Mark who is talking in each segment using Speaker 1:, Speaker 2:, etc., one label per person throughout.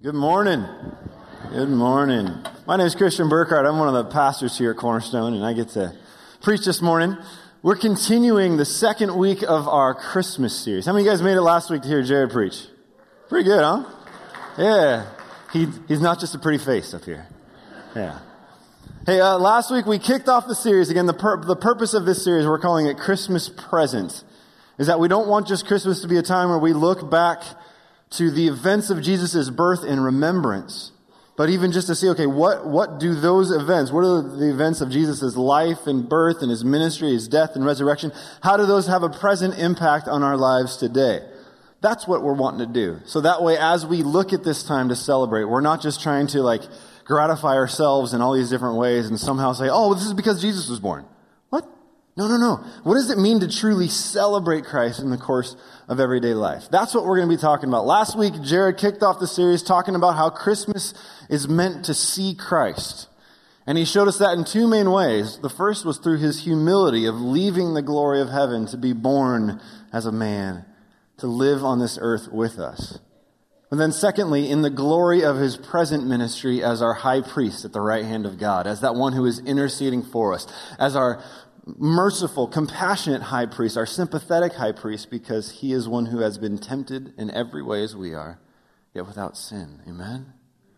Speaker 1: Good morning. Good morning. My name is Christian Burkhardt. I'm one of the pastors here at Cornerstone, and I get to preach this morning. We're continuing the second week of our Christmas series. How many of you guys made it last week to hear Jared preach? Pretty good, huh? Yeah. He's not just a pretty face up here. Yeah. Hey, last week we kicked off the series. Again, the purpose of this series, we're calling it Christmas Present, is that we don't want just Christmas to be a time where we look back to the events of Jesus' birth in remembrance, but even just to see, okay, what do those events, what are the events of Jesus' life and birth and his ministry, his death and resurrection, how do those have a present impact on our lives today? That's what we're wanting to do. So that way, as we look at this time to celebrate, we're not just trying to gratify ourselves in all these different ways and somehow say, oh, this is because Jesus was born. What? No. What does it mean to truly celebrate Christ in the course of everyday life? That's what we're going to be talking about. Last week, Jared kicked off the series talking about how Christmas is meant to see Christ. And he showed us that in two main ways. The first was through his humility of leaving the glory of heaven to be born as a man, to live on this earth with us. And then secondly, in the glory of his present ministry as our high priest at the right hand of God, as that one who is interceding for us, as our merciful, compassionate high priest, our sympathetic high priest, because he is one who has been tempted in every way as we are, yet without sin. Amen?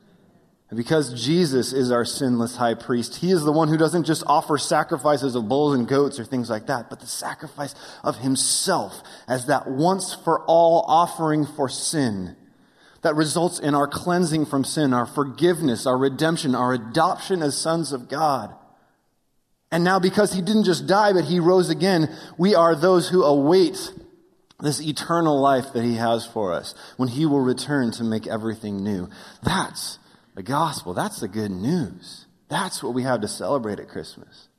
Speaker 1: And because Jesus is our sinless high priest, he is the one who doesn't just offer sacrifices of bulls and goats or things like that, but the sacrifice of himself as that once for all offering for sin that results in our cleansing from sin, our forgiveness, our redemption, our adoption as sons of God. And now because he didn't just die, but he rose again, we are those who await this eternal life that he has for us when he will return to make everything new. That's the gospel. That's the good news. That's what we have to celebrate at Christmas.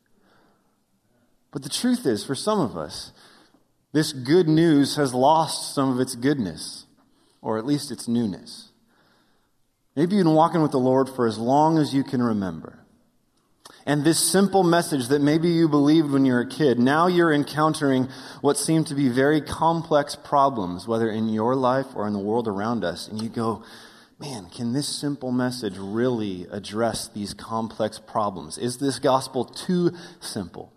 Speaker 1: But the truth is, for some of us, this good news has lost some of its goodness, or at least its newness. Maybe you've been walking with the Lord for as long as you can remember. And this simple message that maybe you believed when you were a kid, now you're encountering what seem to be very complex problems, whether in your life or in the world around us. And you go, man, can this simple message really address these complex problems? Is this gospel too simple?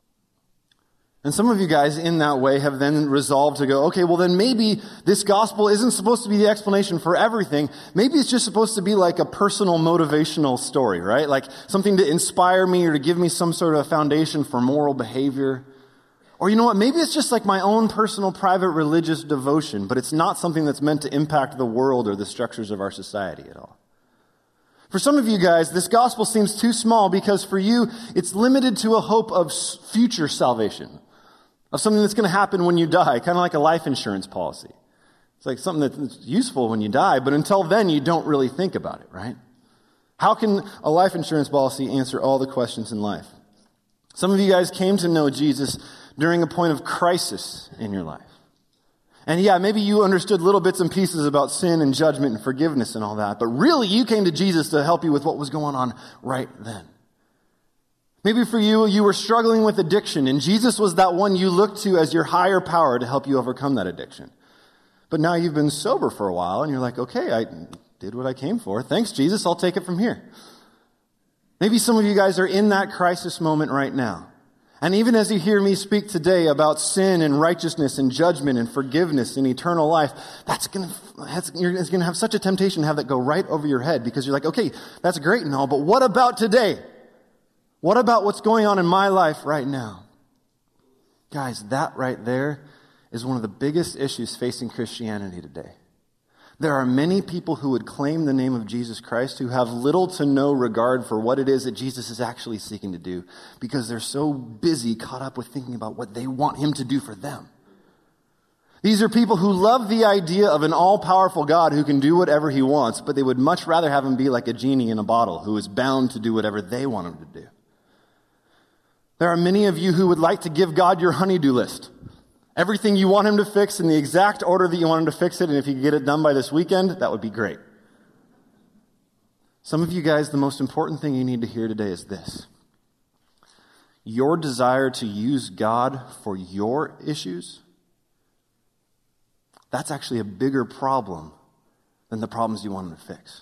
Speaker 1: And some of you guys in that way have then resolved to go, okay, well then maybe this gospel isn't supposed to be the explanation for everything. Maybe it's just supposed to be like a personal motivational story, right? Like something to inspire me or to give me some sort of foundation for moral behavior. Or you know what, maybe it's just like my own personal private religious devotion, but it's not something that's meant to impact the world or the structures of our society at all. For some of you guys, this gospel seems too small because for you, it's limited to a hope of future salvation. Of something that's going to happen when you die, kind of like a life insurance policy. It's like something that's useful when you die, but until then you don't really think about it, right? How can a life insurance policy answer all the questions in life? Some of you guys came to know Jesus during a point of crisis in your life. And yeah, maybe you understood little bits and pieces about sin and judgment and forgiveness and all that, but really you came to Jesus to help you with what was going on right then. Maybe for you, you were struggling with addiction, and Jesus was that one you looked to as your higher power to help you overcome that addiction. But now you've been sober for a while, and you're like, okay, I did what I came for. Thanks, Jesus. I'll take it from here. Maybe some of you guys are in that crisis moment right now. And even as you hear me speak today about sin and righteousness and judgment and forgiveness and eternal life, you're going to have such a temptation to have that go right over your head because you're like, okay, that's great and all, but what about today? What about what's going on in my life right now? Guys, that right there is one of the biggest issues facing Christianity today. There are many people who would claim the name of Jesus Christ who have little to no regard for what it is that Jesus is actually seeking to do because they're so busy caught up with thinking about what they want him to do for them. These are people who love the idea of an all-powerful God who can do whatever he wants, but they would much rather have him be like a genie in a bottle who is bound to do whatever they want him to do. There are many of you who would like to give God your honey-do list. Everything you want him to fix in the exact order that you want him to fix it, and if you could get it done by this weekend, that would be great. Some of you guys, the most important thing you need to hear today is this. Your desire to use God for your issues, that's actually a bigger problem than than the problems you want him to fix.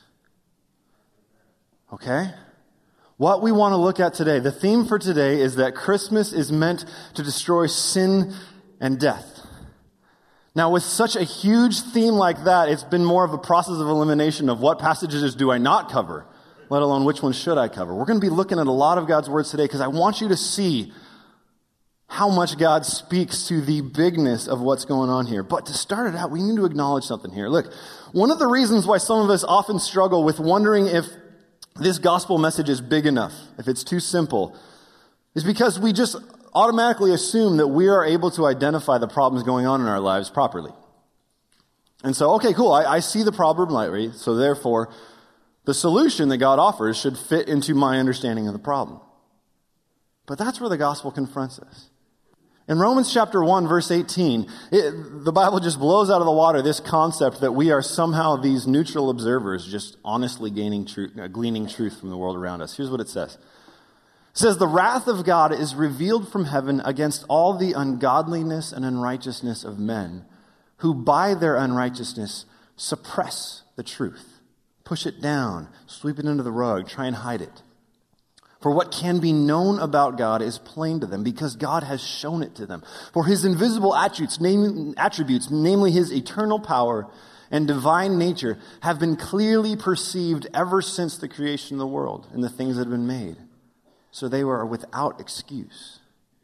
Speaker 1: Okay? What we want to look at today, the theme for today is that Christmas is meant to destroy sin and death. Now, with such a huge theme like that, it's been more of a process of elimination of what passages do I not cover, let alone which ones should I cover. We're going to be looking at a lot of God's words today because I want you to see how much God speaks to the bigness of what's going on here. But to start it out, we need to acknowledge something here. Look, one of the reasons why some of us often struggle with wondering if this gospel message is big enough, if it's too simple, is because we just automatically assume that we are able to identify the problems going on in our lives properly. And so, okay, cool, I see the problem rightly, so therefore, the solution that God offers should fit into my understanding of the problem. But that's where the gospel confronts us. In Romans chapter 1, verse 18, the Bible just blows out of the water this concept that we are somehow these neutral observers just honestly gleaning truth from the world around us. Here's what it says. It says, the wrath of God is revealed from heaven against all the ungodliness and unrighteousness of men who by their unrighteousness suppress the truth, push it down, sweep it under the rug, try and hide it. For what can be known about God is plain to them, because God has shown it to them. For his invisible attributes, namely his eternal power and divine nature, have been clearly perceived ever since the creation of the world and the things that have been made. So they were without excuse.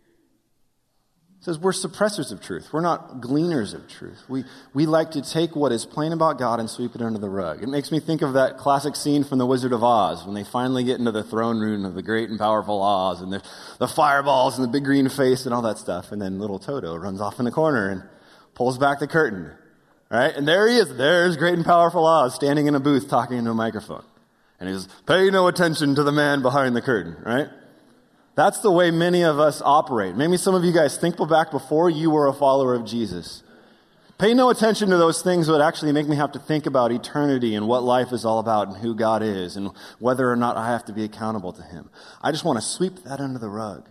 Speaker 1: It says we're suppressors of truth. We're not gleaners of truth. We like to take what is plain about God and sweep it under the rug. It makes me think of that classic scene from The Wizard of Oz when they finally get into the throne room of the great and powerful Oz and the fireballs and the big green face and all that stuff. And then little Toto runs off in the corner and pulls back the curtain. Right? And there he is. There's great and powerful Oz standing in a booth talking into a microphone. And he says, pay no attention to the man behind the curtain. Right? That's the way many of us operate. Maybe some of you guys think back before you were a follower of Jesus. Pay no attention to those things that would actually make me have to think about eternity and what life is all about and who God is and whether or not I have to be accountable to him. I just want to sweep that under the rug.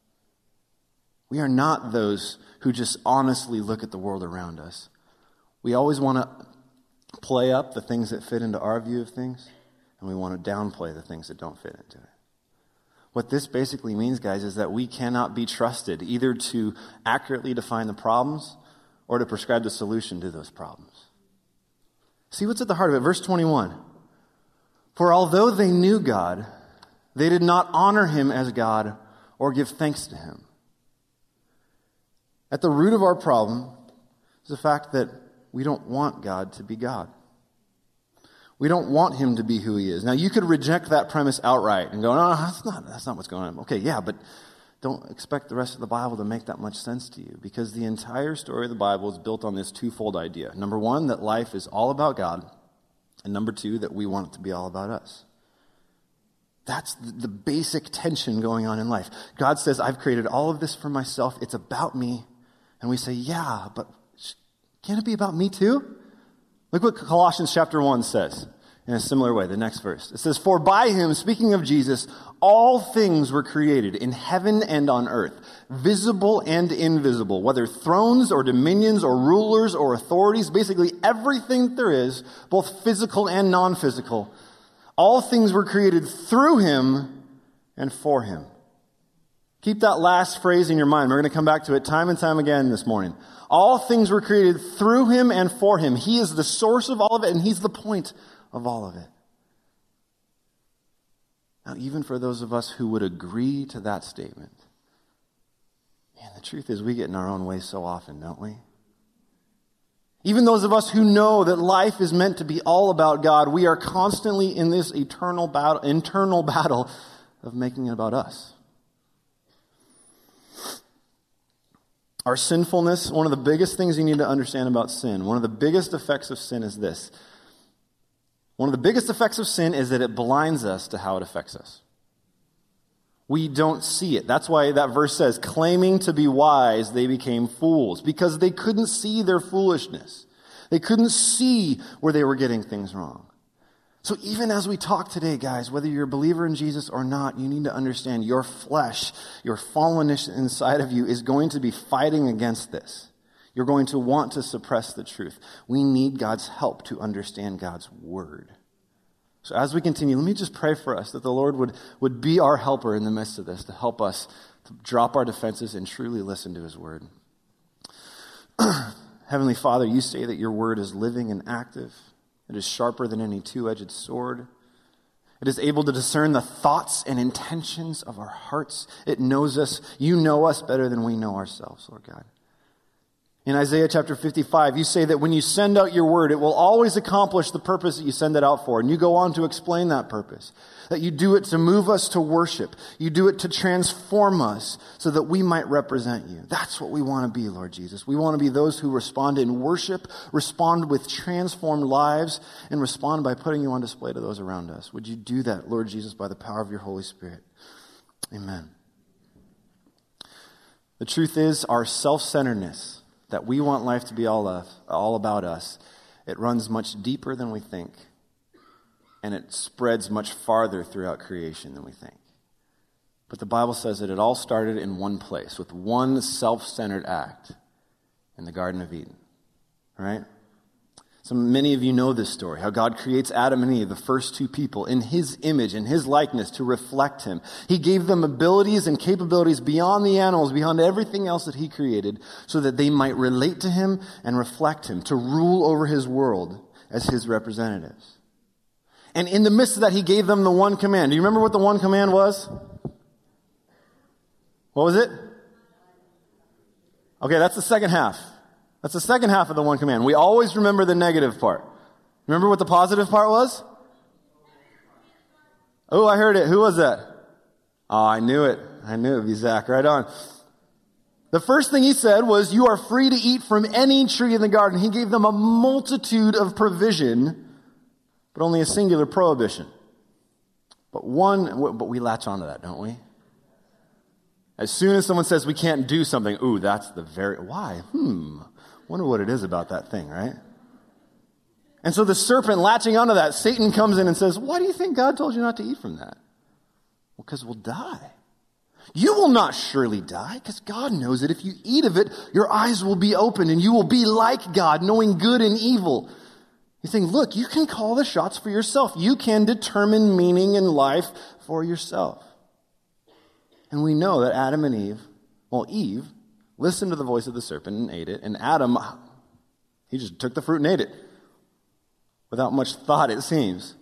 Speaker 1: We are not those who just honestly look at the world around us. We always want to play up the things that fit into our view of things, and we want to downplay the things that don't fit into it. What this basically means, guys, is that we cannot be trusted either to accurately define the problems or to prescribe the solution to those problems. See what's at the heart of it. Verse 21. For although they knew God, they did not honor him as God or give thanks to him. At the root of our problem is the fact that we don't want God to be God. We don't want him to be who he is. Now, you could reject that premise outright and go, no, that's not what's going on. Okay, yeah, but don't expect the rest of the Bible to make that much sense to you, because the entire story of the Bible is built on this twofold idea. Number one, that life is all about God, and number two, that we want it to be all about us. That's the basic tension going on in life. God says, I've created all of this for myself. It's about me. And we say, yeah, but can't it be about me too? Look what Colossians chapter 1 says in a similar way, the next verse. It says, for by him, speaking of Jesus, all things were created in heaven and on earth, visible and invisible, whether thrones or dominions or rulers or authorities, basically everything that there is, both physical and non-physical. All things were created through him and for him. Keep that last phrase in your mind. We're going to come back to it time and time again this morning. All things were created through him and for him. He is the source of all of it, and he's the point of all of it. Now, even for those of us who would agree to that statement, man, the truth is we get in our own way so often, don't we? Even those of us who know that life is meant to be all about God, we are constantly in this internal battle of making it about us. Our sinfulness, one of the biggest things you need to understand about sin, one of the biggest effects of sin is this. One of the biggest effects of sin is that it blinds us to how it affects us. We don't see it. That's why that verse says, claiming to be wise, they became fools, because they couldn't see their foolishness. They couldn't see where they were getting things wrong. So even as we talk today, guys, whether you're a believer in Jesus or not, you need to understand your flesh, your fallenness inside of you is going to be fighting against this. You're going to want to suppress the truth. We need God's help to understand God's word. So as we continue, let me just pray for us that the Lord would be our helper in the midst of this, to help us to drop our defenses and truly listen to his word. Heavenly Father, you say that your word is living and active. It is sharper than any two-edged sword. It is able to discern the thoughts and intentions of our hearts. It knows us. You know us better than we know ourselves, Lord God. In Isaiah chapter 55, you say that when you send out your word, it will always accomplish the purpose that you send it out for. And you go on to explain that purpose. That you do it to move us to worship. You do it to transform us so that we might represent you. That's what we want to be, Lord Jesus. We want to be those who respond in worship, respond with transformed lives, and respond by putting you on display to those around us. Would you do that, Lord Jesus, by the power of your Holy Spirit? Amen. The truth is, our self-centeredness, that we want life to be all about us, it runs much deeper than we think. And it spreads much farther throughout creation than we think. But the Bible says that it all started in one place, with one self-centered act in the Garden of Eden. Right? So many of you know this story, how God creates Adam and Eve, the first two people, in his image, in his likeness, to reflect him. He gave them abilities and capabilities beyond the animals, beyond everything else that he created, so that they might relate to him and reflect him, to rule over his world as his representatives. And in the midst of that, he gave them the one command. Do you remember what the one command was? What was it? Okay, that's the second half. That's the second half of the one command. We always remember the negative part. Remember what the positive part was? Oh, I heard it. Who was that? Oh, I knew it. I knew it would be Zach. Right on. The first thing he said was, you are free to eat from any tree in the garden. He gave them a multitude of provision, but only a singular prohibition. But we latch onto that, don't we? As soon as someone says we can't do something, ooh, that's the very, why? Wonder what it is about that thing, right? And so the serpent latching onto that, Satan comes in and says, why do you think God told you not to eat from that? Well, because we'll die. You will not surely die, because God knows that if you eat of it, your eyes will be opened and you will be like God, knowing good and evil. He's saying, look, you can call the shots for yourself. You can determine meaning in life for yourself. And we know that Adam and Eve listened to the voice of the serpent and ate it. And Adam, he just took the fruit and ate it. Without much thought, it seems.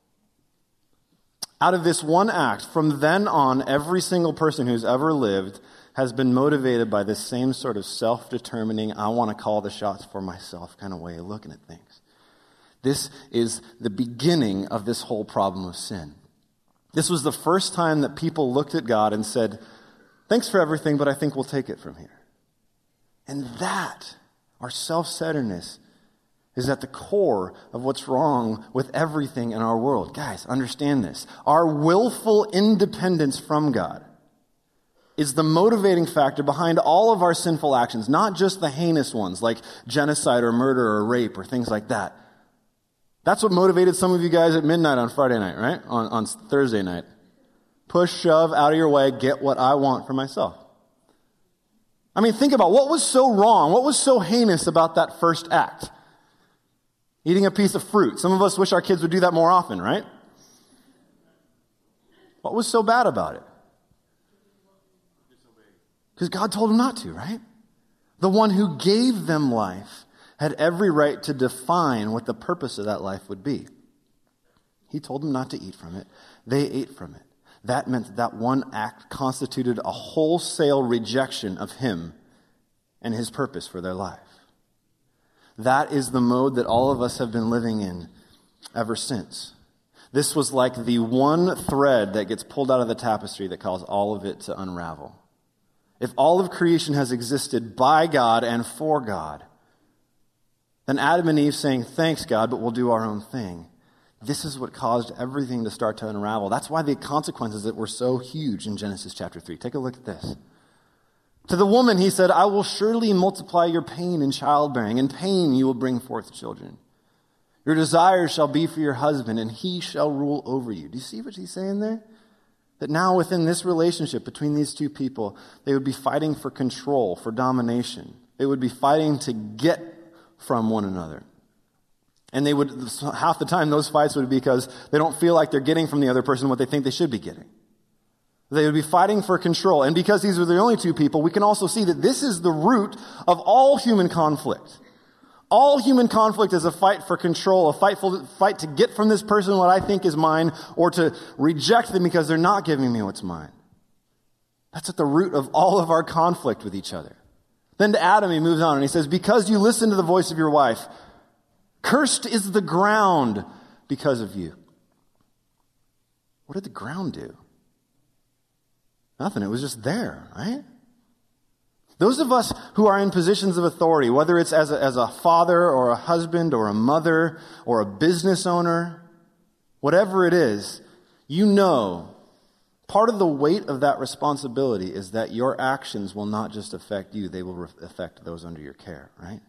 Speaker 1: Out of this one act, from then on, every single person who's ever lived has been motivated by this same sort of self-determining, I want to call the shots for myself kind of way of looking at things. This is the beginning of this whole problem of sin. This was the first time that people looked at God and said, thanks for everything, but I think we'll take it from here. And that, our self-centeredness, is at the core of what's wrong with everything in our world. Guys, understand this. Our willful independence from God is the motivating factor behind all of our sinful actions, not just the heinous ones like genocide or murder or rape or things like that. That's what motivated some of you guys at midnight on Friday night, right? On Thursday night. Push, shove, out of your way, get what I want for myself. I mean, think about what was so wrong, what was so heinous about that first act? Eating a piece of fruit. Some of us wish our kids would do that more often, right? What was so bad about it? Because God told them not to, right? The one who gave them life had every right to define what the purpose of that life would be. He told them not to eat from it. They ate from it. That meant that one act constituted a wholesale rejection of him and his purpose for their life. That is the mode that all of us have been living in ever since. This was like the one thread that gets pulled out of the tapestry that caused all of it to unravel. If all of creation has existed by God and for God, then Adam and Eve saying, thanks God, but we'll do our own thing. This is what caused everything to start to unravel. That's why the consequences that were so huge in Genesis chapter 3. Take a look at this. To the woman, he said, I will surely multiply your pain in childbearing. In pain you will bring forth children. Your desires shall be for your husband, and he shall rule over you. Do you see what he's saying there? That now within this relationship between these two people, they would be fighting for control, for domination. They would be fighting to get from one another. And they would, half the time, those fights would be because they don't feel like they're getting from the other person what they think they should be getting. They would be fighting for control. And because these were the only two people, we can also see that this is the root of all human conflict. All human conflict is a fight for control, a fight to get from this person what I think is mine, or to reject them because they're not giving me what's mine. That's at the root of all of our conflict with each other. Then to Adam, he moves on and he says, because you listen to the voice of your wife, cursed is the ground because of you. What did the ground do? Nothing. It was just there, right? Those of us who are in positions of authority, whether it's as a father or a husband or a mother or a business owner, whatever it is, you know, part of the weight of that responsibility is that your actions will not just affect you, they will affect those under your care, right?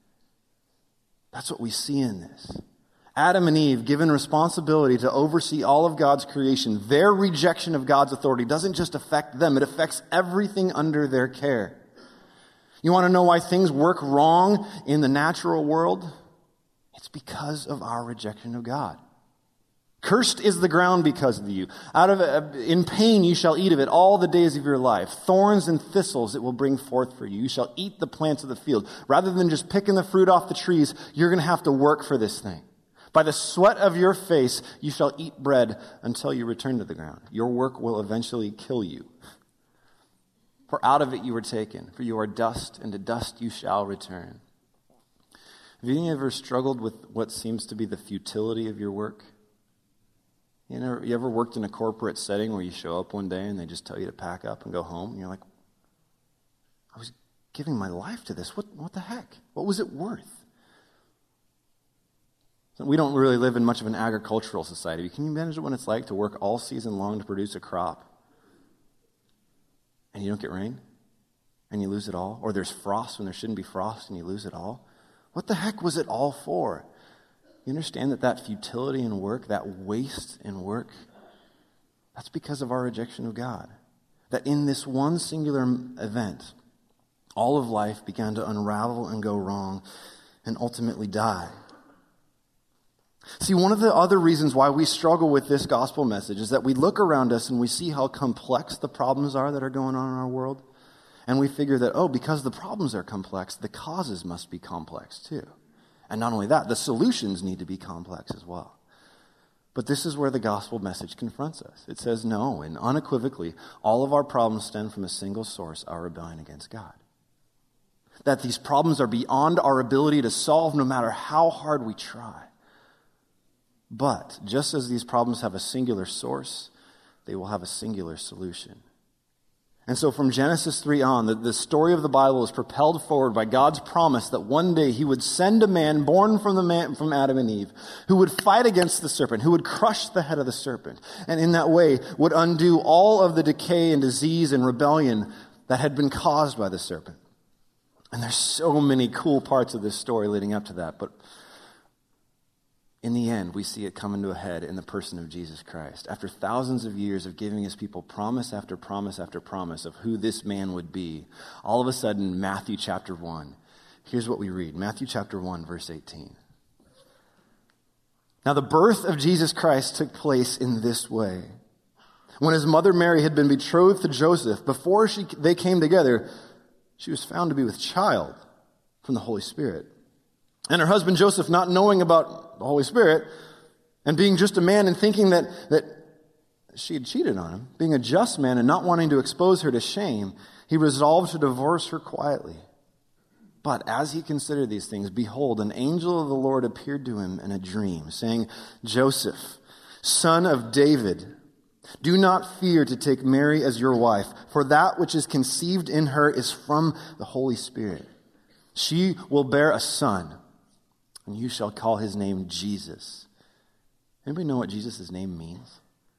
Speaker 1: That's what we see in this. Adam and Eve, given responsibility to oversee all of God's creation, their rejection of God's authority doesn't just affect them, it affects everything under their care. You want to know why things work wrong in the natural world? It's because of our rejection of God. Cursed is the ground because of you. In pain you shall eat of it all the days of your life. Thorns and thistles it will bring forth for you. You shall eat the plants of the field. Rather than just picking the fruit off the trees, you're going to have to work for this thing. By the sweat of your face you shall eat bread until you return to the ground. Your work will eventually kill you. For out of it you were taken, for you are dust, and to dust you shall return. Have you ever struggled with what seems to be the futility of your work? You ever worked in a corporate setting where you show up one day and they just tell you to pack up and go home? And you're like, I was giving my life to this. What the heck? What was it worth? We don't really live in much of an agricultural society. Can you imagine what it's like to work all season long to produce a crop? And you don't get rain? And you lose it all? Or there's frost when there shouldn't be frost and you lose it all? What the heck was it all for? You understand that futility in work, that waste in work, that's because of our rejection of God. That in this one singular event, all of life began to unravel and go wrong and ultimately die. See, one of the other reasons why we struggle with this gospel message is that we look around us and we see how complex the problems are that are going on in our world. And we figure that, because the problems are complex, the causes must be complex too. And not only that, the solutions need to be complex as well. But this is where the gospel message confronts us. It says, no, and unequivocally, all of our problems stem from a single source, our rebellion against God. That these problems are beyond our ability to solve no matter how hard we try. But just as these problems have a singular source, they will have a singular solution. And so from Genesis 3 on, the story of the Bible is propelled forward by God's promise that one day he would send a man born from Adam and Eve who would fight against the serpent, who would crush the head of the serpent, and in that way would undo all of the decay and disease and rebellion that had been caused by the serpent. And there's so many cool parts of this story leading up to that, but in the end, we see it coming to a head in the person of Jesus Christ. After thousands of years of giving his people promise after promise after promise of who this man would be, all of a sudden, Matthew chapter 1, here's what we read. Matthew chapter 1, verse 18. Now the birth of Jesus Christ took place in this way. When his mother Mary had been betrothed to Joseph, before they came together, she was found to be with child from the Holy Spirit. And her husband Joseph, not knowing about the Holy Spirit, and being just a man and thinking that she had cheated on him, being a just man and not wanting to expose her to shame, he resolved to divorce her quietly. But as he considered these things, behold, an angel of the Lord appeared to him in a dream, saying, Joseph, son of David, do not fear to take Mary as your wife, for that which is conceived in her is from the Holy Spirit. She will bear a son, and you shall call his name Jesus. Anybody know what Jesus' name means?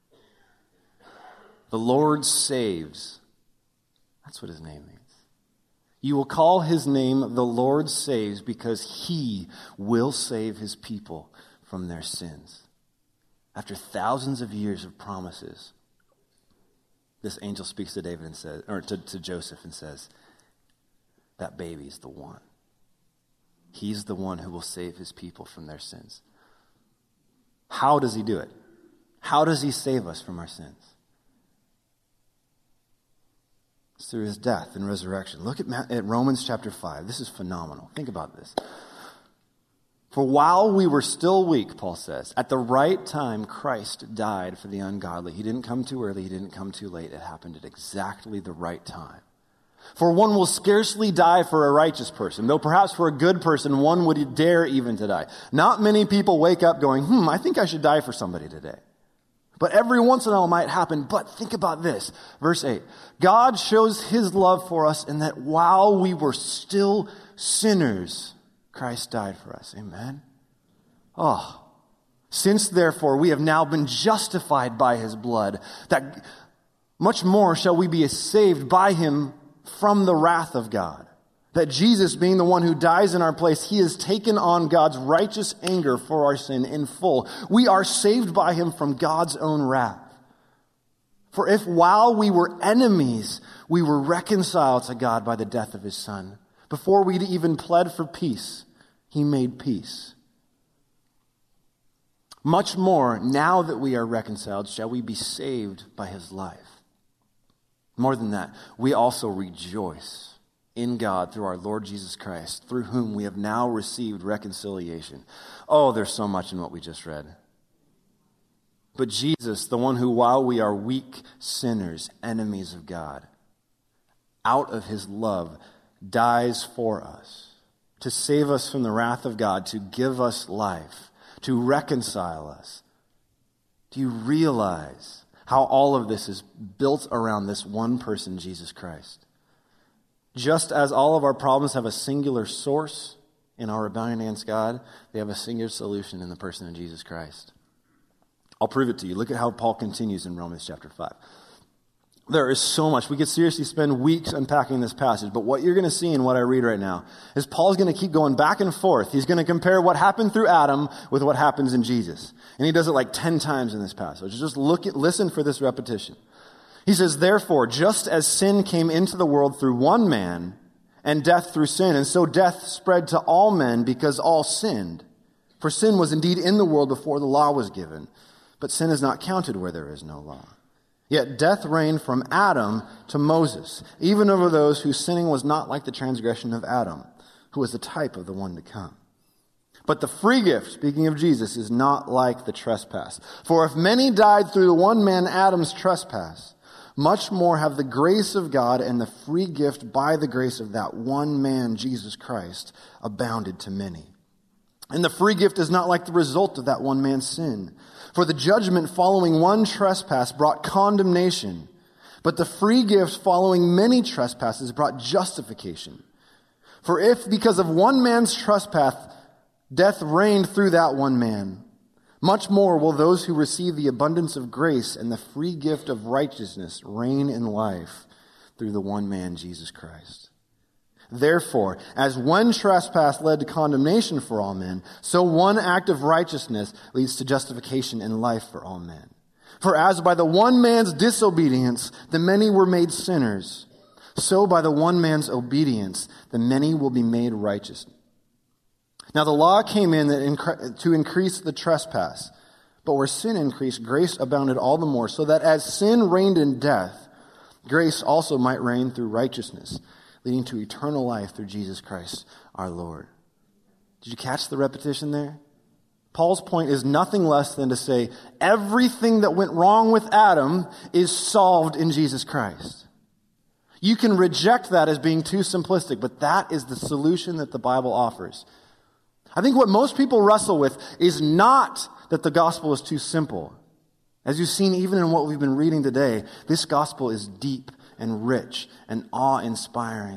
Speaker 1: The Lord saves. That's what his name means. You will call his name the Lord saves because he will save his people from their sins. After thousands of years of promises, this angel speaks to David and says, or to Joseph and says, that baby's the one. He's the one who will save his people from their sins. How does he do it? How does he save us from our sins? It's through his death and resurrection. Look at Romans chapter 5. This is phenomenal. Think about this. For while we were still weak, Paul says, at the right time Christ died for the ungodly. He didn't come too early. He didn't come too late. It happened at exactly the right time. For one will scarcely die for a righteous person, though perhaps for a good person one would dare even to die. Not many people wake up going, I think I should die for somebody today. But every once in a while it might happen. But think about this. Verse 8. God shows his love for us in that while we were still sinners, Christ died for us. Amen? Since therefore we have now been justified by his blood, that much more shall we be saved by him from the wrath of God. That Jesus, being the one who dies in our place, he has taken on God's righteous anger for our sin in full. We are saved by him from God's own wrath. For if while we were enemies, we were reconciled to God by the death of his Son, before we'd even pled for peace, he made peace. Much more, now that we are reconciled, shall we be saved by his life. More than that, we also rejoice in God through our Lord Jesus Christ, through whom we have now received reconciliation. There's so much in what we just read. But Jesus, the one who, while we are weak sinners, enemies of God, out of his love, dies for us, to save us from the wrath of God, to give us life, to reconcile us. Do you realize how all of this is built around this one person, Jesus Christ? Just as all of our problems have a singular source in our rebellion against God, they have a singular solution in the person of Jesus Christ. I'll prove it to you. Look at how Paul continues in Romans chapter 5. There is so much. We could seriously spend weeks unpacking this passage, but what you're going to see in what I read right now is Paul's going to keep going back and forth. He's going to compare what happened through Adam with what happens in Jesus. And he does it like 10 times in this passage. Just listen for this repetition. He says, therefore, just as sin came into the world through one man, and death through sin, and so death spread to all men because all sinned. For sin was indeed in the world before the law was given, but sin is not counted where there is no law. Yet death reigned from Adam to Moses, even over those whose sinning was not like the transgression of Adam, who was the type of the one to come. But the free gift, speaking of Jesus, is not like the trespass. For if many died through the one man Adam's trespass, much more have the grace of God and the free gift by the grace of that one man, Jesus Christ, abounded to many. And the free gift is not like the result of that one man's sin. For the judgment following one trespass brought condemnation, but the free gift following many trespasses brought justification. For if because of one man's trespass death reigned through that one man, much more will those who receive the abundance of grace and the free gift of righteousness reign in life through the one man, Jesus Christ. Therefore, as one trespass led to condemnation for all men, so one act of righteousness leads to justification and life for all men. For as by the one man's disobedience the many were made sinners, so by the one man's obedience the many will be made righteous. Now the law came in to increase the trespass, but where sin increased, grace abounded all the more, so that as sin reigned in death, grace also might reign through righteousness, leading to eternal life through Jesus Christ our Lord. Did you catch the repetition there? Paul's point is nothing less than to say everything that went wrong with Adam is solved in Jesus Christ. You can reject that as being too simplistic, but that is the solution that the Bible offers. I think what most people wrestle with is not that the gospel is too simple. As you've seen even in what we've been reading today, this gospel is deep and rich and awe-inspiring.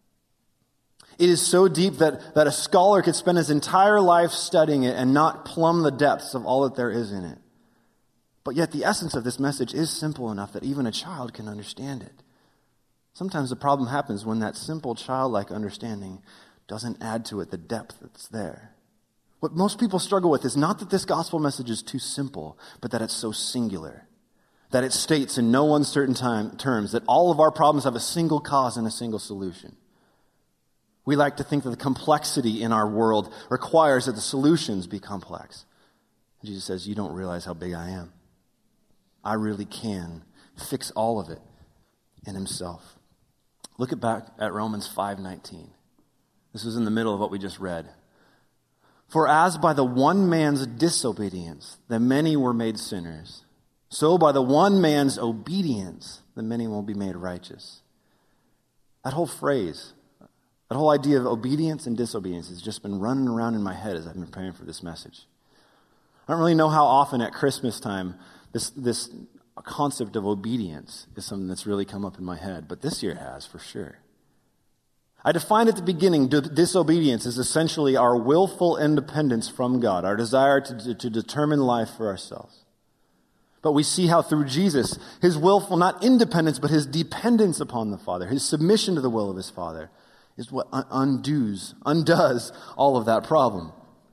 Speaker 1: It is so deep that a scholar could spend his entire life studying it and not plumb the depths of all that there is in it. But yet the essence of this message is simple enough that even a child can understand it. Sometimes the problem happens when that simple childlike understanding doesn't add to it the depth that's there. What most people struggle with is not that this gospel message is too simple, but that it's so singular. That it states in no uncertain terms that all of our problems have a single cause and a single solution. We like to think that the complexity in our world requires that the solutions be complex. Jesus says, you don't realize how big I am. I really can fix all of it in himself. Look back at Romans 5:19. This was in the middle of what we just read. For as by the one man's disobedience the many were made sinners, so by the one man's obedience the many will be made righteous. That whole phrase, that whole idea of obedience and disobedience has just been running around in my head as I've been preparing for this message. I don't really know how often at Christmas time this concept of obedience is something that's really come up in my head, but this year it has for sure. I defined at the beginning disobedience is essentially our willful independence from God, our desire to determine life for ourselves. But we see how through Jesus, his willful, not independence, but his dependence upon the Father, his submission to the will of his Father, is what undoes all of that problem.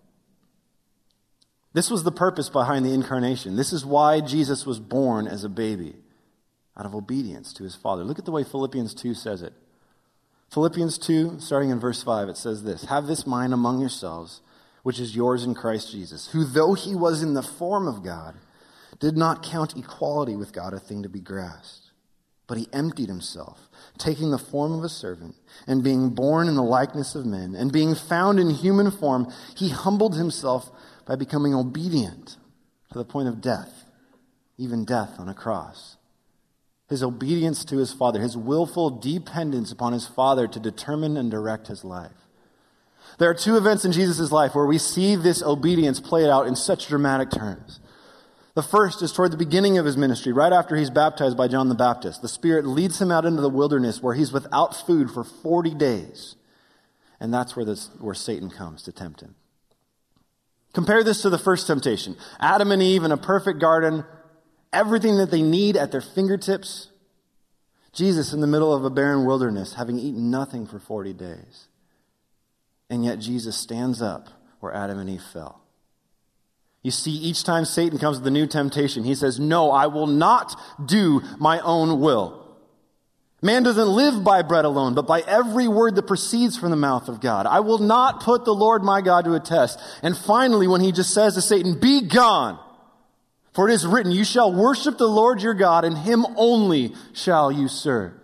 Speaker 1: This was the purpose behind the incarnation. This is why Jesus was born as a baby, out of obedience to his Father. Look at the way Philippians 2 says it. Philippians 2, starting in verse 5, it says this, have this mind among yourselves, which is yours in Christ Jesus, who though he was in the form of God, did not count equality with God a thing to be grasped, but he emptied himself, taking the form of a servant, and being born in the likeness of men, and being found in human form, he humbled himself by becoming obedient to the point of death, even death on a cross. His obedience to his Father, his willful dependence upon his Father to determine and direct his life. There are two events in Jesus' life where we see this obedience played out in such dramatic terms. The first is toward the beginning of his ministry, right after he's baptized by John the Baptist. The Spirit leads him out into the wilderness where he's without food for 40 days. And that's where Satan comes to tempt him. Compare this to the first temptation. Adam and Eve in a perfect garden, everything that they need at their fingertips. Jesus in the middle of a barren wilderness, having eaten nothing for 40 days. And yet Jesus stands up where Adam and Eve fell. You see, each time Satan comes with a new temptation, he says, no, I will not do my own will. Man doesn't live by bread alone, but by every word that proceeds from the mouth of God. I will not put the Lord my God to a test. And finally, when he just says to Satan, be gone, for it is written, you shall worship the Lord your God, and him only shall you serve.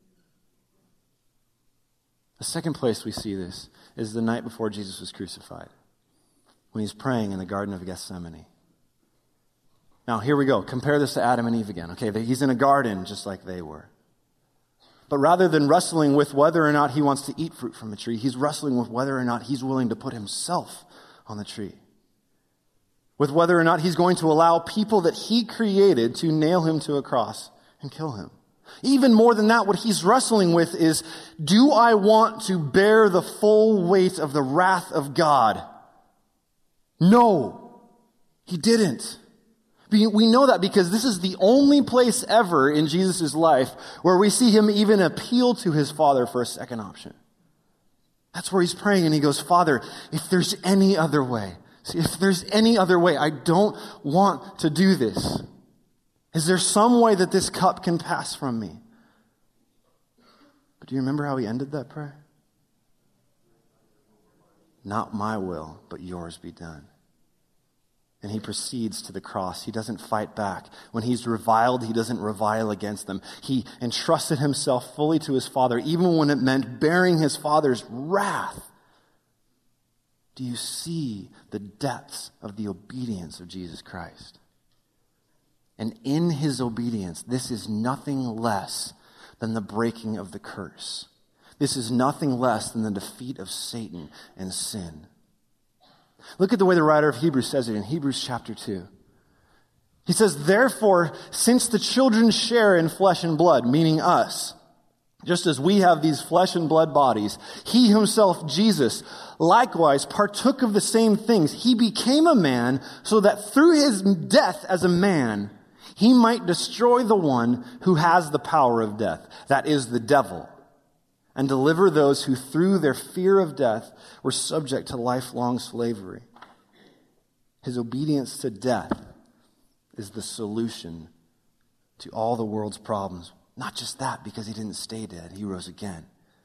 Speaker 1: The second place we see this is the night before Jesus was crucified, when he's praying in the Garden of Gethsemane. Now, here we go. Compare this to Adam and Eve again. Okay, he's in a garden just like they were. But rather than wrestling with whether or not he wants to eat fruit from a tree, he's wrestling with whether or not he's willing to put himself on the tree. With whether or not he's going to allow people that he created to nail him to a cross and kill him. Even more than that, what he's wrestling with is, do I want to bear the full weight of the wrath of God? No, he didn't. We know that because this is the only place ever in Jesus' life where we see him even appeal to his Father for a second option. That's where he's praying and he goes, Father, if there's any other way, I don't want to do this. Is there some way that this cup can pass from me? But do you remember how he ended that prayer? Not my will, but yours be done. And he proceeds to the cross. He doesn't fight back. When he's reviled, he doesn't revile against them. He entrusted himself fully to his Father, even when it meant bearing his Father's wrath. Do you see the depths of the obedience of Jesus Christ? And in his obedience, this is nothing less than the breaking of the curse. This is nothing less than the defeat of Satan and sin. Look at the way the writer of Hebrews says it in Hebrews chapter 2. He says, therefore, since the children share in flesh and blood, meaning us, just as we have these flesh and blood bodies, he himself, Jesus, likewise partook of the same things. He became a man so that through his death as a man, he might destroy the one who has the power of death, that is the devil, and deliver those who through their fear of death were subject to lifelong slavery. His obedience to death is the solution to all the world's problems. Not just that, because he didn't stay dead, he rose again.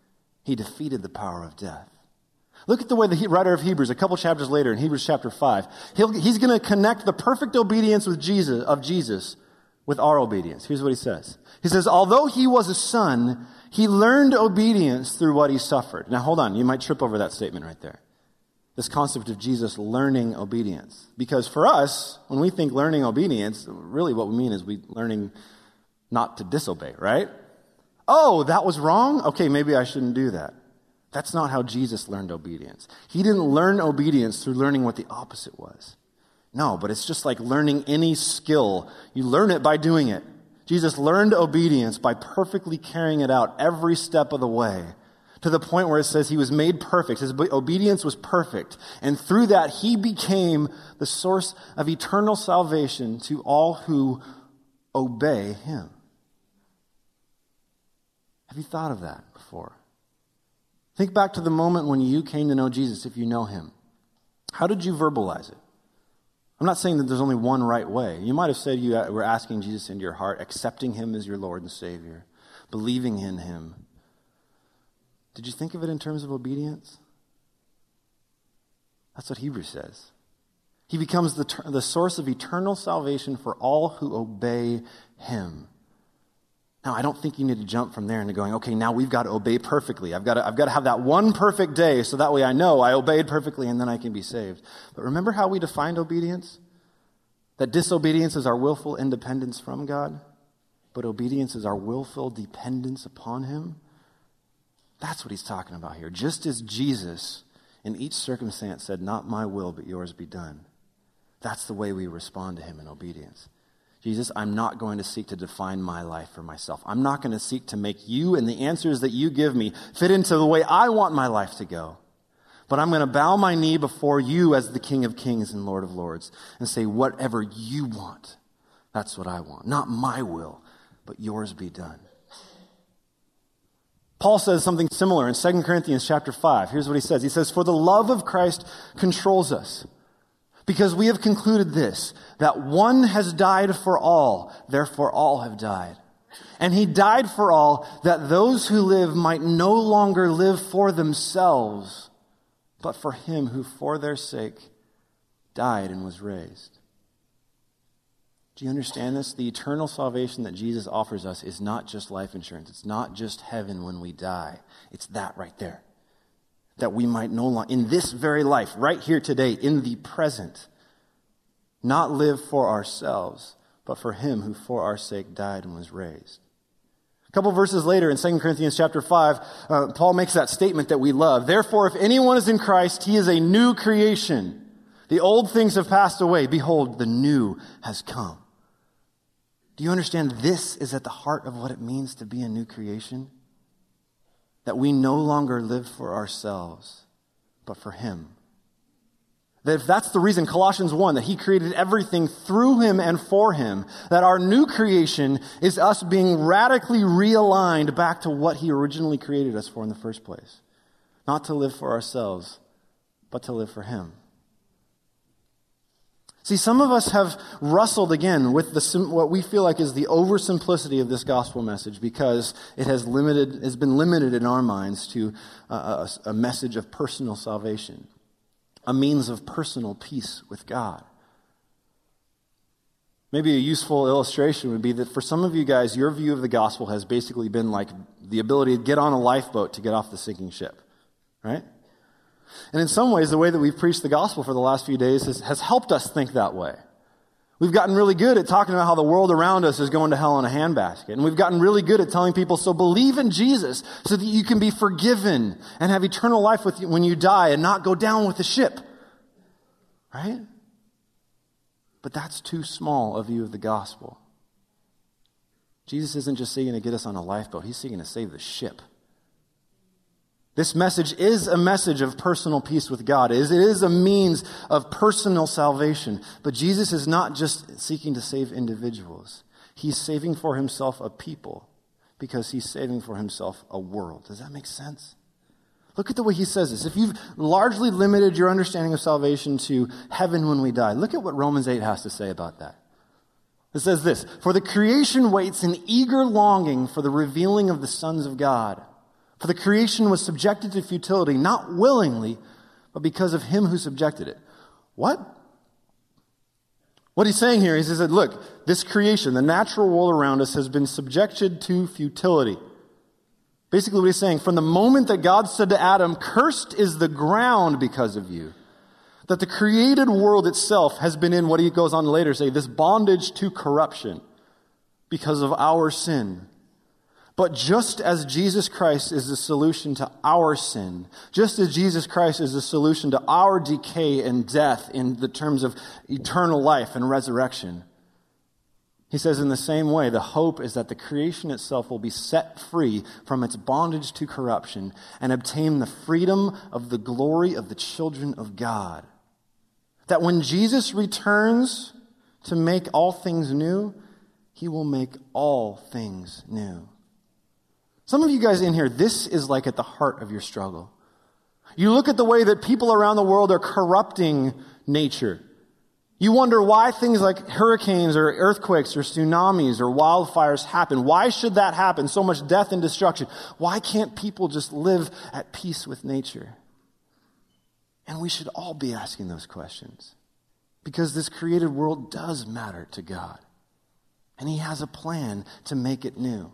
Speaker 1: He defeated the power of death. Look at the way the writer of Hebrews, a couple chapters later in Hebrews chapter 5, he's going to connect the perfect obedience of Jesus with our obedience. Here's what he says. He says, although he was a son, he learned obedience through what he suffered. Now hold on, you might trip over that statement right there. This concept of Jesus learning obedience. Because for us, when we think learning obedience, really what we mean is we learning not to disobey, right? Oh, that was wrong? Okay, maybe I shouldn't do that. That's not how Jesus learned obedience. He didn't learn obedience through learning what the opposite was. No, but it's just like learning any skill. You learn it by doing it. Jesus learned obedience by perfectly carrying it out every step of the way, to the point where it says he was made perfect. His obedience was perfect. And through that, he became the source of eternal salvation to all who obey him. Have you thought of that before? Think back to the moment when you came to know Jesus, if you know him. How did you verbalize it? I'm not saying that there's only one right way. You might have said you were asking Jesus into your heart, accepting him as your Lord and Savior, believing in him. Did you think of it in terms of obedience? That's what Hebrews says. He becomes the source of eternal salvation for all who obey him. Now, I don't think you need to jump from there into going, okay, now we've got to obey perfectly. I've got to have that one perfect day so that way I know I obeyed perfectly and then I can be saved. But remember how we defined obedience? That disobedience is our willful independence from God, but obedience is our willful dependence upon him. That's what he's talking about here. Just as Jesus in each circumstance said, not my will, but yours be done. That's the way we respond to him in obedience. Jesus, I'm not going to seek to define my life for myself. I'm not going to seek to make you and the answers that you give me fit into the way I want my life to go. But I'm going to bow my knee before you as the King of Kings and Lord of Lords and say, whatever you want, that's what I want. Not my will, but yours be done. Paul says something similar in 2 Corinthians chapter 5. Here's what he says. He says, for the love of Christ controls us, because we have concluded this, that one has died for all, therefore all have died. And he died for all, that those who live might no longer live for themselves, but for him who for their sake died and was raised. Do you understand this? The eternal salvation that Jesus offers us is not just life insurance. It's not just heaven when we die. It's that right there. That we might no longer, in this very life, right here today, in the present, not live for ourselves, but for him who for our sake died and was raised. A couple verses later in 2 Corinthians chapter 5, Paul makes that statement that we love. Therefore, if anyone is in Christ, he is a new creation. The old things have passed away. Behold, the new has come. Do you understand this is at the heart of what it means to be a new creation? That we no longer live for ourselves, but for him. That if that's the reason, Colossians 1, that he created everything through him and for him, that our new creation is us being radically realigned back to what he originally created us for in the first place. Not to live for ourselves, but to live for him. See, some of us have wrestled again with what we feel like is the oversimplicity of this gospel message because it has been limited in our minds to a message of personal salvation, a means of personal peace with God. Maybe a useful illustration would be that for some of you guys, your view of the gospel has basically been like the ability to get on a lifeboat to get off the sinking ship, right? And in some ways, the way that we've preached the gospel for the last few days has helped us think that way. We've gotten really good at talking about how the world around us is going to hell in a handbasket. And we've gotten really good at telling people, so believe in Jesus so that you can be forgiven and have eternal life with you when you die and not go down with the ship. Right? But that's too small a view of the gospel. Jesus isn't just seeking to get us on a lifeboat. He's seeking to save the ship. This message is a message of personal peace with God. It is a means of personal salvation. But Jesus is not just seeking to save individuals. He's saving for himself a people because he's saving for himself a world. Does that make sense? Look at the way he says this. If you've largely limited your understanding of salvation to heaven when we die, look at what Romans 8 has to say about that. It says this, for the creation waits in eager longing for the revealing of the sons of God. For the creation was subjected to futility, not willingly, but because of him who subjected it. What? What he's saying here is that, look, this creation, the natural world around us, has been subjected to futility. Basically what he's saying, from the moment that God said to Adam, cursed is the ground because of you, that the created world itself has been in what he goes on to later say, this bondage to corruption because of our sin. But just as Jesus Christ is the solution to our sin, just as Jesus Christ is the solution to our decay and death in the terms of eternal life and resurrection, he says in the same way, the hope is that the creation itself will be set free from its bondage to corruption and obtain the freedom of the glory of the children of God. That when Jesus returns to make all things new, he will make all things new. Some of you guys in here, this is like at the heart of your struggle. You look at the way that people around the world are corrupting nature. You wonder why things like hurricanes or earthquakes or tsunamis or wildfires happen. Why should that happen? So much death and destruction. Why can't people just live at peace with nature? And we should all be asking those questions. Because this created world does matter to God. And he has a plan to make it new.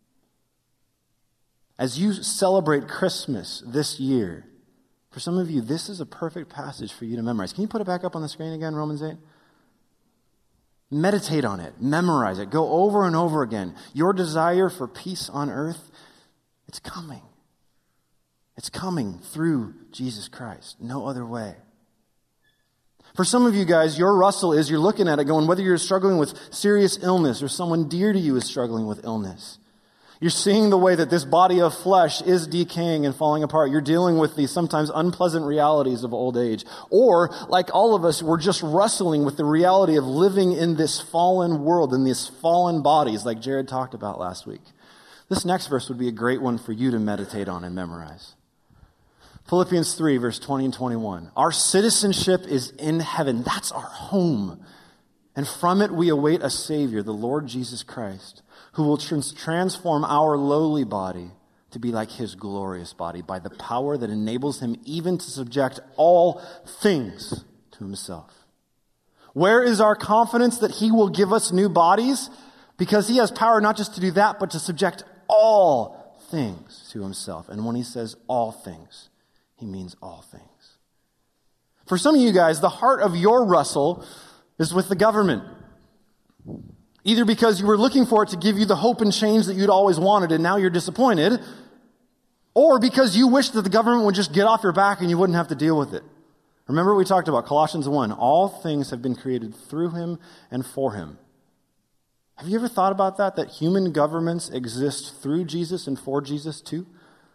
Speaker 1: As you celebrate Christmas this year, for some of you, this is a perfect passage for you to memorize. Can you put it back up on the screen again, Romans 8? Meditate on it. Memorize it. Go over and over again. Your desire for peace on earth, it's coming. It's coming through Jesus Christ. No other way. For some of you guys, your wrestle is you're looking at it going, whether you're struggling with serious illness or someone dear to you is struggling with illness. You're seeing the way that this body of flesh is decaying and falling apart. You're dealing with the sometimes unpleasant realities of old age. Or, like all of us, we're just wrestling with the reality of living in this fallen world, in these fallen bodies, like Jared talked about last week. This next verse would be a great one for you to meditate on and memorize. Philippians 3, verse 20 and 21. Our citizenship is in heaven. That's our home. And from it we await a Savior, the Lord Jesus Christ, who will transform our lowly body to be like his glorious body by the power that enables him even to subject all things to himself. Where is our confidence that he will give us new bodies? Because he has power not just to do that, but to subject all things to himself. And when he says all things, he means all things. For some of you guys, the heart of your wrestle is with the government. Either because you were looking for it to give you the hope and change that you'd always wanted and now you're disappointed, or because you wish that the government would just get off your back and you wouldn't have to deal with it. Remember we talked about Colossians 1. All things have been created through him and for him. Have you ever thought about that? That human governments exist through Jesus and for Jesus too?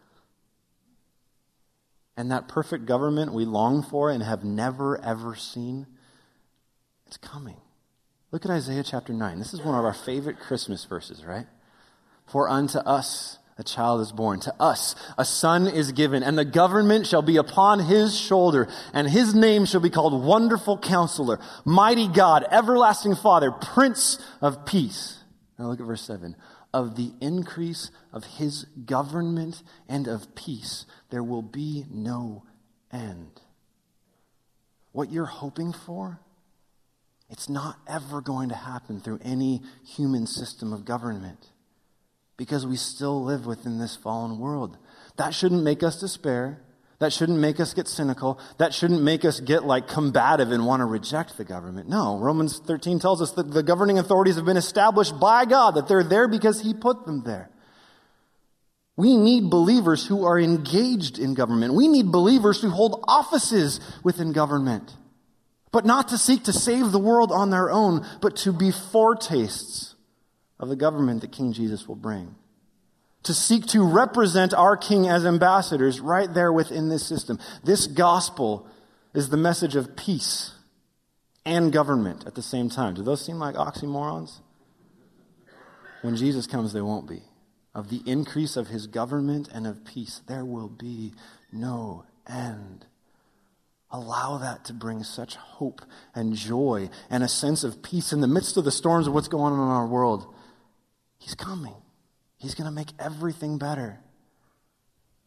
Speaker 1: And that perfect government we long for and have never ever seen, it's coming. Look at Isaiah chapter 9. This is one of our favorite Christmas verses, right? For unto us a child is born. To us a son is given. And the government shall be upon his shoulder. And his name shall be called Wonderful Counselor, Mighty God, Everlasting Father, Prince of Peace. Now look at verse 7. Of the increase of his government and of peace, there will be no end. What you're hoping for, it's not ever going to happen through any human system of government because we still live within this fallen world. That shouldn't make us despair. That shouldn't make us get cynical. That shouldn't make us get combative and want to reject the government. No, Romans 13 tells us that the governing authorities have been established by God, that they're there because he put them there. We need believers who are engaged in government. We need believers who hold offices within government. But not to seek to save the world on their own, but to be foretastes of the government that King Jesus will bring. To seek to represent our King as ambassadors right there within this system. This gospel is the message of peace and government at the same time. Do those seem like oxymorons? When Jesus comes, they won't be. Of the increase of his government and of peace, there will be no end. Allow that to bring such hope and joy and a sense of peace in the midst of the storms of what's going on in our world. He's coming. He's going to make everything better.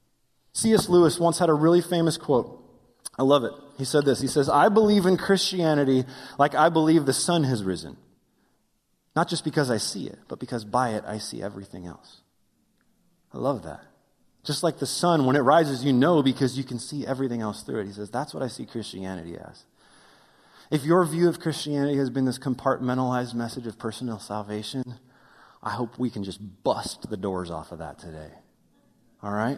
Speaker 1: C.S. Lewis once had a really famous quote. I love it. He said this. He says, "I believe in Christianity like I believe the sun has risen. Not just because I see it, but because by it I see everything else." I love that. Just like the sun, when it rises, you know because you can see everything else through it. He says, that's what I see Christianity as. If your view of Christianity has been this compartmentalized message of personal salvation, I hope we can just bust the doors off of that today. All right?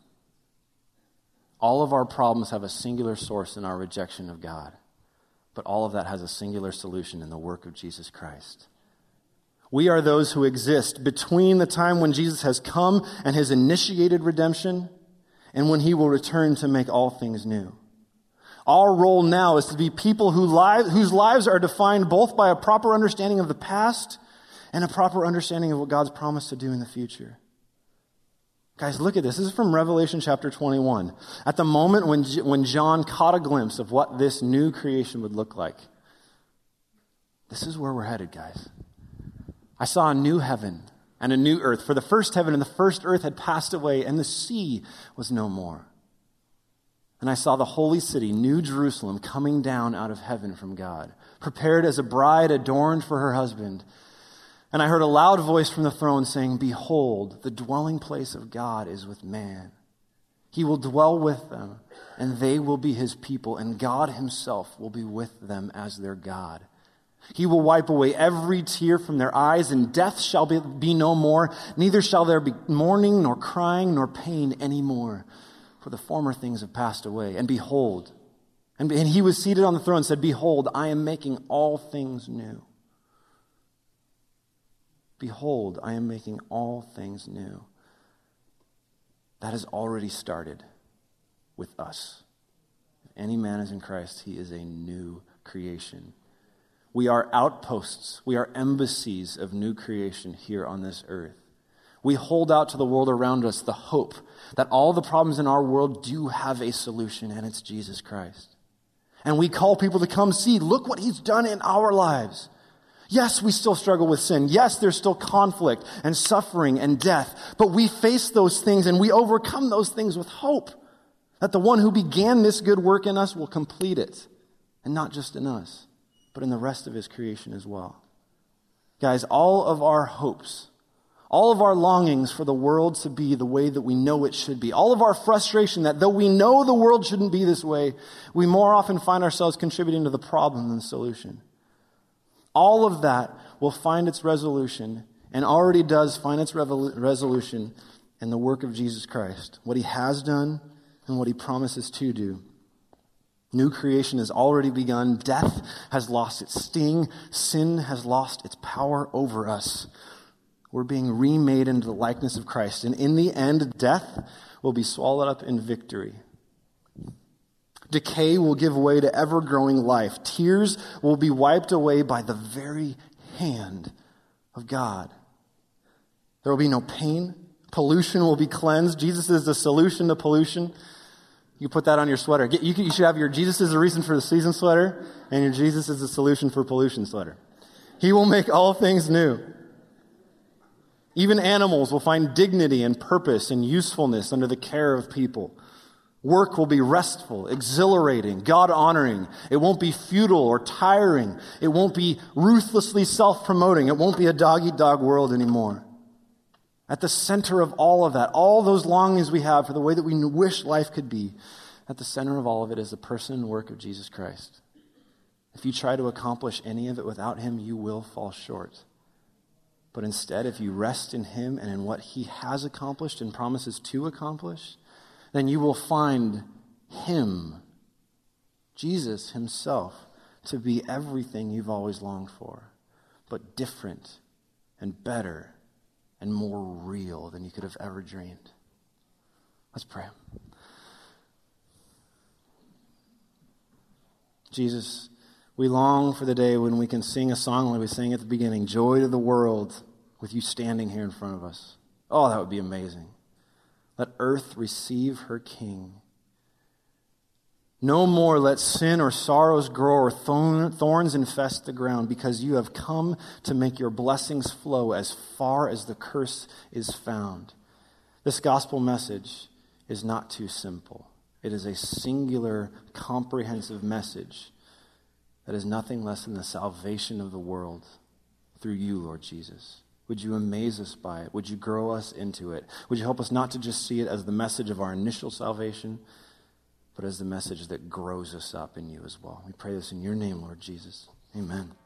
Speaker 1: All of our problems have a singular source in our rejection of God, but all of that has a singular solution in the work of Jesus Christ. We are those who exist between the time when Jesus has come and has initiated redemption and when he will return to make all things new. Our role now is to be people whose lives are defined both by a proper understanding of the past and a proper understanding of what God's promised to do in the future. Guys, look at this. This is from Revelation chapter 21. At the moment when John caught a glimpse of what this new creation would look like. This is where we're headed, guys. I saw a new heaven and a new earth. For the first heaven and the first earth had passed away, and the sea was no more. And I saw the holy city, New Jerusalem, coming down out of heaven from God, prepared as a bride adorned for her husband. And I heard a loud voice from the throne saying, "Behold, the dwelling place of God is with man. He will dwell with them, and they will be his people, and God himself will be with them as their God. He will wipe away every tear from their eyes, and death shall be no more. Neither shall there be mourning, nor crying, nor pain any more. For the former things have passed away. And behold," and he was seated on the throne and said, "Behold, I am making all things new." Behold, I am making all things new. That has already started with us. If any man is in Christ, he is a new creation. We are outposts. We are embassies of new creation here on this earth. We hold out to the world around us the hope that all the problems in our world do have a solution, and it's Jesus Christ. And we call people to come see, look what he's done in our lives. Yes, we still struggle with sin. Yes, there's still conflict and suffering and death. But we face those things and we overcome those things with hope that the one who began this good work in us will complete it. And not just in us, but in the rest of his creation as well. Guys, all of our hopes, all of our longings for the world to be the way that we know it should be, all of our frustration that though we know the world shouldn't be this way, we more often find ourselves contributing to the problem than the solution. All of that will find its resolution, and already does find its resolution in the work of Jesus Christ, what he has done and what he promises to do. New creation has already begun. Death has lost its sting. Sin has lost its power over us. We're being remade into the likeness of Christ, and in the end, death will be swallowed up in victory. Decay will give way to ever-growing life. Tears will be wiped away by the very hand of God. There will be no pain. Pollution will be cleansed. Jesus is the solution to pollution. You put that on your sweater. You should have your Jesus is the reason for the season sweater, and your Jesus is the solution for pollution sweater. He will make all things new. Even animals will find dignity and purpose and usefulness under the care of people. Work will be restful, exhilarating, God-honoring. It won't be futile or tiring. It won't be ruthlessly self-promoting. It won't be a dog-eat-dog world anymore. At the center of all of that, all those longings we have for the way that we wish life could be, at the center of all of it is the person and work of Jesus Christ. If you try to accomplish any of it without him, you will fall short. But instead, if you rest in him and in what he has accomplished and promises to accomplish, then you will find him, Jesus himself, to be everything you've always longed for, but different and better and more real than you could have ever dreamed. Let's pray. Jesus, we long for the day when we can sing a song like we sang at the beginning, "Joy to the world," with you standing here in front of us. Oh, that would be amazing. Let earth receive her King. No more let sin or sorrows grow or thorns infest the ground, because you have come to make your blessings flow as far as the curse is found. This gospel message is not too simple. It is a singular, comprehensive message that is nothing less than the salvation of the world through you, Lord Jesus. Would you amaze us by it? Would you grow us into it? Would you help us not to just see it as the message of our initial salvation, but as the message that grows us up in you as well? We pray this in your name, Lord Jesus. Amen.